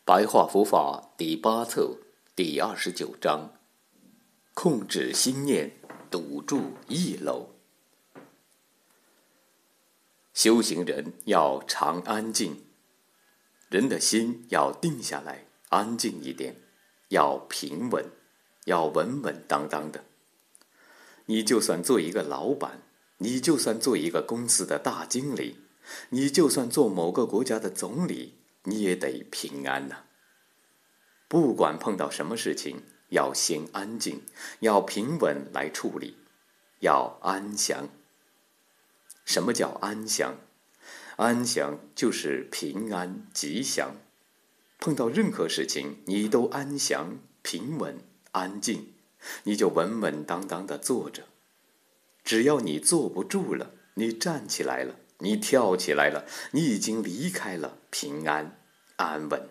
白话佛法第8册第29章：控制心念，堵住溢漏。修行人要常安静，人的心要定下来，安静一点，要平稳，要稳稳当当的。你就算做一个老板，你就算做一个公司的大经理，你就算做某个国家的总理，你也得平安呐。不管碰到什么事情，要先安静，要平稳来处理，要安详。什么叫安详？安详就是平安吉祥。碰到任何事情，你都安详、平稳、安静，你就稳稳当当地坐着。只要你坐不住了，你站起来了，你跳起来了，你已经离开了平安、安稳。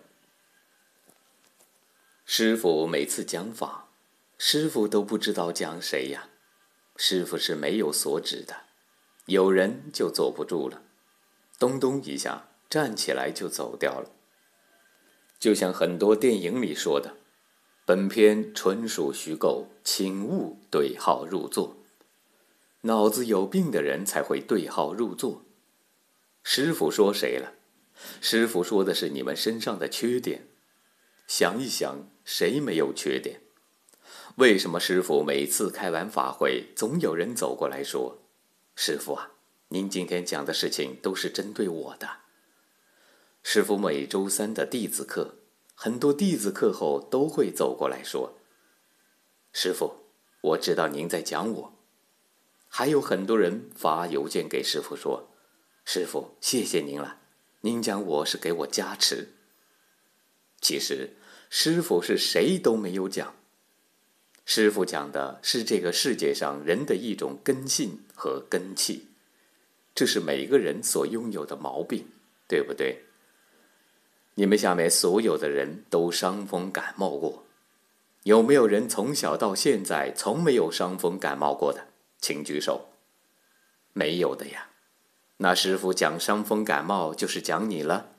师父每次讲法，师父都不知道讲谁呀。师父是没有所指的，有人就坐不住了，咚咚一下站起来就走掉了。就像很多电影里说的，本片纯属虚构，请勿对号入座。脑子有病的人才会对号入座。师父说谁了？师父说的是你们身上的缺点。想一想，谁没有缺点？为什么师父每次开完法会，总有人走过来说：“师父啊，您今天讲的事情都是针对我的。”师父每周3的弟子课，很多弟子课后都会走过来说：“师父，我知道您在讲我。”还有很多人发邮件给师父说：“师父，谢谢您了，您讲我是给我加持。”其实师父是谁都没有讲，师父讲的是这个世界上人的一种根性和根气，这是每个人所拥有的毛病，对不对？你们下面所有的人都伤风感冒过，有没有人从小到现在从没有伤风感冒过的？请举手。没有的呀，那师父讲伤风感冒就是讲你了。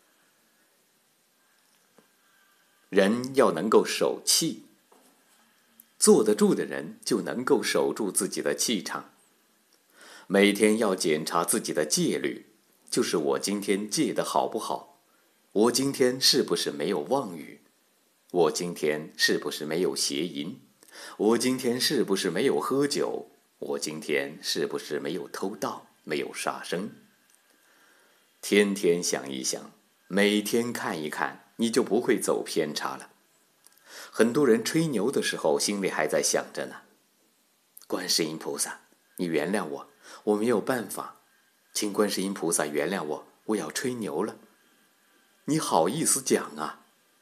人要能够守气，坐得住的人就能够守住自己的气场。每天要检查自己的戒律，就是我今天戒得好不好，我今天是不是没有妄语，我今天是不是没有邪淫，我今天是不是没有喝酒，我今天是不是没有偷盗，没有杀生。天天想一想，每天看一看，你就不会走偏差了。很多人吹牛的时候，心里还在想着呢：观世音菩萨，你原谅我，我没有办法，请观世音菩萨原谅我，我要吹牛了。你好意思讲啊？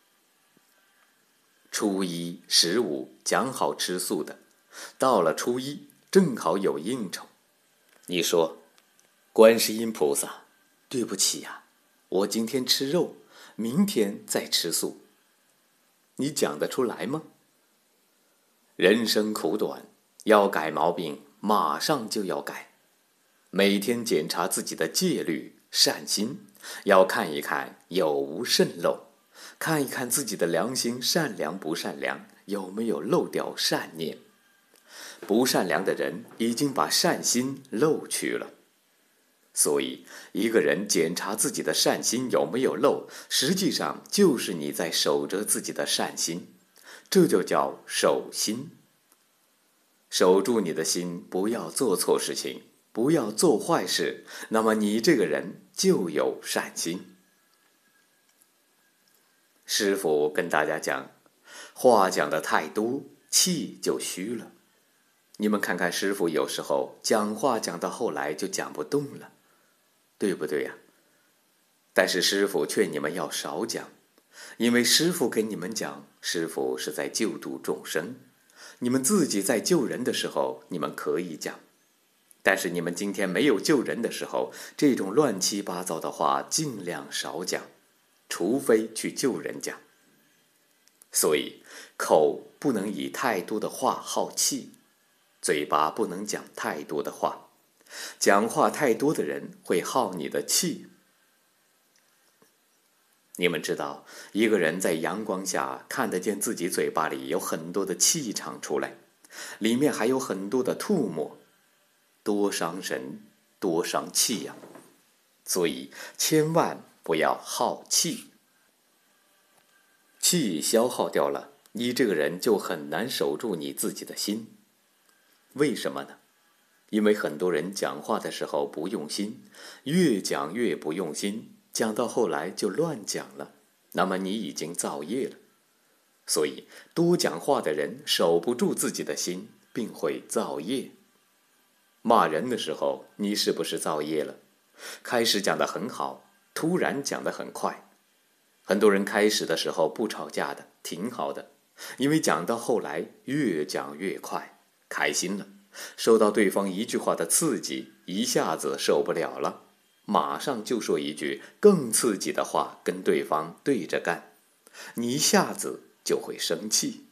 初1、15讲好吃素的，到了初1正好有应酬，你说：观世音菩萨，对不起呀，我今天吃肉，明天再吃素。你讲得出来吗？人生苦短，要改毛病，马上就要改。每天检查自己的戒律、善心，要看一看有无渗漏，看一看自己的良心善良不善良，有没有漏掉善念。不善良的人已经把善心漏去了。所以一个人检查自己的善心有没有漏，实际上就是你在守着自己的善心，这就叫守心。守住你的心，不要做错事情，不要做坏事，那么你这个人就有善心。师父跟大家讲，话讲得太多，气就虚了。你们看看师父有时候讲话讲到后来就讲不动了，对不对呀？但是师父劝你们要少讲，因为师父跟你们讲，师父是在救度众生。你们自己在救人的时候，你们可以讲，但是你们今天没有救人的时候，这种乱七八糟的话尽量少讲，除非去救人讲。所以口不能以太多的话耗气，嘴巴不能讲太多的话，讲话太多的人会耗你的气。 你们知道，一个人在阳光下看得见自己嘴巴里有很多的气场出来，里面还有很多的吐沫，多伤神，多伤气呀！所以千万不要耗气，气消耗掉了，你这个人就很难守住你自己的心。为什么呢？因为很多人讲话的时候不用心，越讲越不用心，讲到后来就乱讲了，那么你已经造业了。所以多讲话的人守不住自己的心，并会造业。骂人的时候，你是不是造业了？开始讲得很好，突然讲得很快。很多人开始的时候不吵架的，挺好的，因为讲到后来越讲越快，开心了，受到对方一句话的刺激，一下子受不了了，马上就说一句更刺激的话跟对方对着干，你一下子就会生气。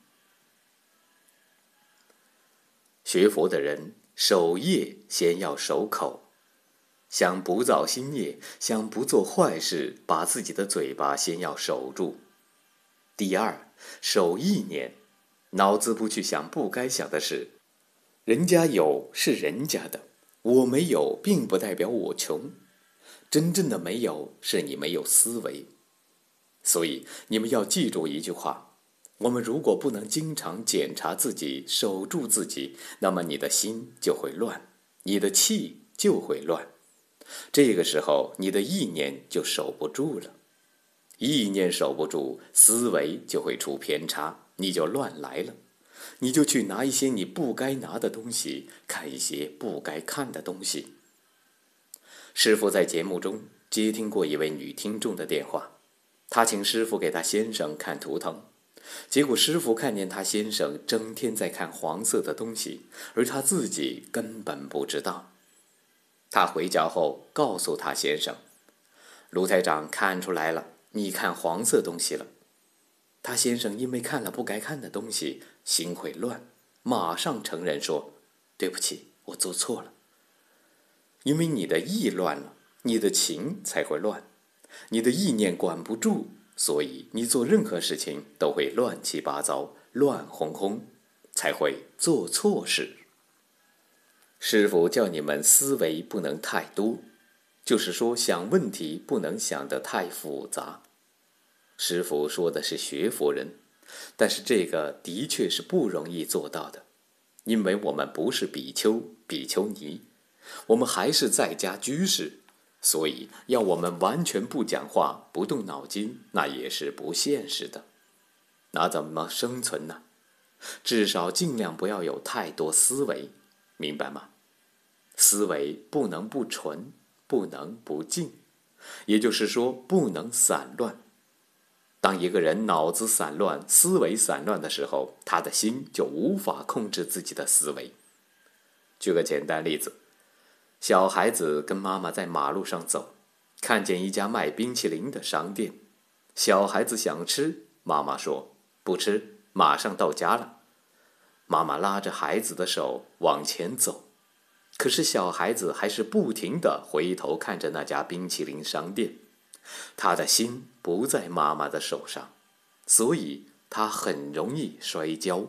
学佛的人守业先要守口，想不造新业，想不做坏事，把自己的嘴巴先要守住。第二，守意念，脑子不去想不该想的事。人家有是人家的，我没有并不代表我穷。真正的没有是你没有思维。所以你们要记住一句话，我们如果不能经常检查自己，守住自己，那么你的心就会乱，你的气就会乱。这个时候你的意念就守不住了，意念守不住，思维就会出偏差，你就乱来了，你就去拿一些你不该拿的东西，看一些不该看的东西。师父在节目中接听过一位女听众的电话，她请师父给她先生看图腾，结果师父看见她先生整天在看黄色的东西，而她自己根本不知道。他回家后告诉他先生，卢台长看出来了，你看黄色东西了。他先生因为看了不该看的东西，心会乱，马上承认说，对不起，我做错了。因为你的意乱了，你的情才会乱，你的意念管不住，所以你做任何事情都会乱七八糟，乱哄哄，才会做错事。师父叫你们思维不能太多，就是说想问题不能想得太复杂。师父说的是学佛人，但是这个的确是不容易做到的，因为我们不是比丘、比丘尼，我们还是在家居士，所以要我们完全不讲话、不动脑筋，那也是不现实的。那怎么生存呢？至少尽量不要有太多思维，明白吗？思维不能不纯，不能不静，也就是说不能散乱。当一个人脑子散乱、思维散乱的时候，他的心就无法控制自己的思维。举个简单例子，小孩子跟妈妈在马路上走，看见一家卖冰淇淋的商店，小孩子想吃，妈妈说不吃，马上到家了。妈妈拉着孩子的手往前走，可是小孩子还是不停地回头看着那家冰淇淋商店，他的心不在妈妈的手上，所以他很容易摔跤。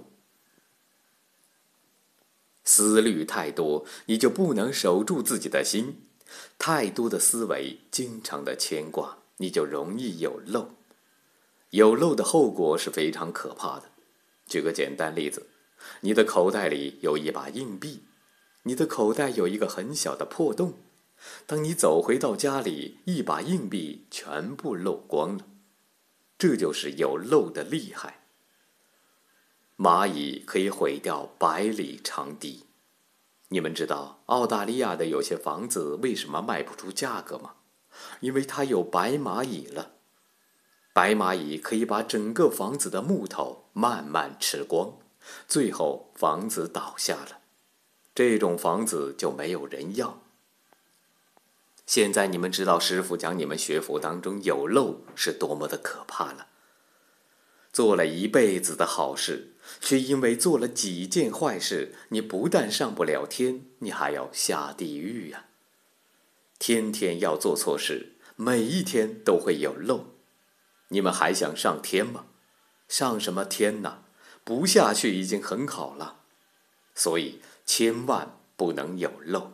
思虑太多，你就不能守住自己的心，太多的思维，经常的牵挂，你就容易有漏。有漏的后果是非常可怕的。举个简单例子，你的口袋里有一把硬币，你的口袋有一个很小的破洞，当你走回到家里，一把硬币全部漏光了。这就是有漏的厉害。蚂蚁可以毁掉100里长堤。你们知道澳大利亚的有些房子为什么卖不出价格吗？因为它有白蚂蚁了。白蚂蚁可以把整个房子的木头慢慢吃光，最后房子倒下了。这种房子就没有人要。现在你们知道师父讲你们学佛当中有漏是多么的可怕了。做了一辈子的好事，却因为做了几件坏事，你不但上不了天，你还要下地狱呀。天天要做错事，每一天都会有漏。 你们还想上天吗？上什么天呢？不下去已经很好了。所以千万不能有漏。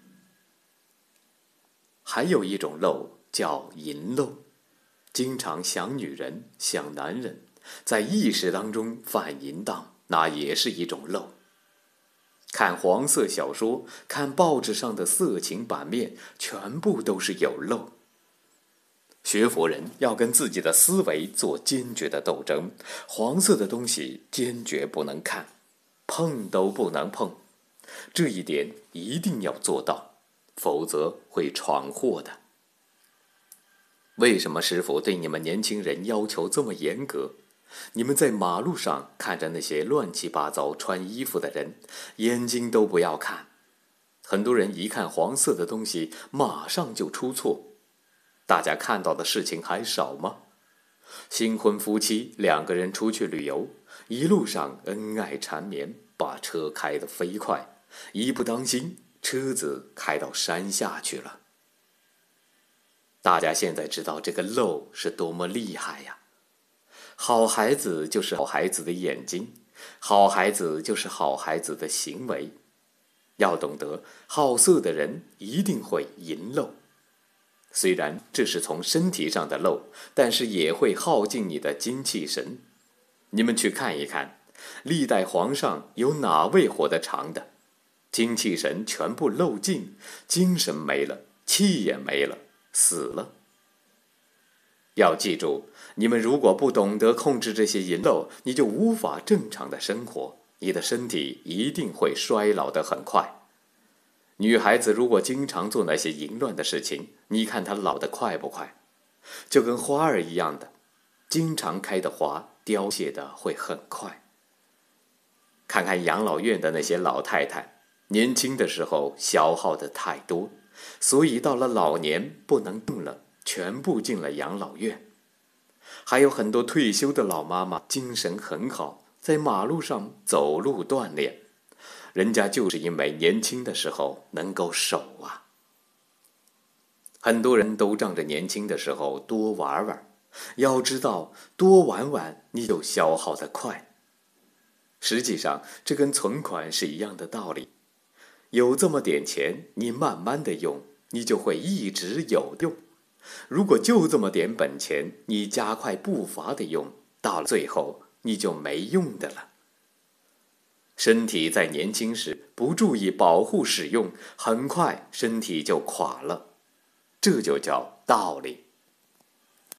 还有一种漏叫淫漏，经常想女人想男人，在意识当中犯淫荡，那也是一种漏。看黄色小说，看报纸上的色情版面，全部都是有漏。学佛人要跟自己的思维做坚决的斗争，黄色的东西坚决不能看，碰都不能碰，这一点一定要做到，否则会闯祸的。为什么师父对你们年轻人要求这么严格？你们在马路上看着那些乱七八糟穿衣服的人，眼睛都不要看。很多人一看黄色的东西，马上就出错。大家看到的事情还少吗？新婚夫妻2个人出去旅游，一路上恩爱缠绵，把车开得飞快，一不当心，车子开到山下去了。大家现在知道这个漏是多么厉害呀！好孩子就是好孩子的眼睛，好孩子就是好孩子的行为。要懂得，好色的人一定会淫漏。虽然这是从身体上的漏，但是也会耗尽你的精气神。你们去看一看，历代皇上有哪位活得长的？精气神全部漏尽，精神没了，气也没了，死了。要记住，你们如果不懂得控制这些淫漏，你就无法正常的生活，你的身体一定会衰老得很快。女孩子如果经常做那些淫乱的事情，你看她老得快不快？就跟花儿一样的，经常开的花凋谢的会很快。看看养老院的那些老太太，年轻的时候消耗的太多，所以到了老年不能动了，全部进了养老院。还有很多退休的老妈妈精神很好，在马路上走路锻炼，人家就是因为年轻的时候能够守啊。很多人都仗着年轻的时候多玩玩，要知道多玩玩你就消耗得快。实际上这跟存款是一样的道理，有这么点钱，你慢慢的用，你就会一直有用。如果就这么点本钱，你加快步伐的用，到了最后你就没用的了。身体在年轻时不注意保护使用，很快身体就垮了，这就叫道理。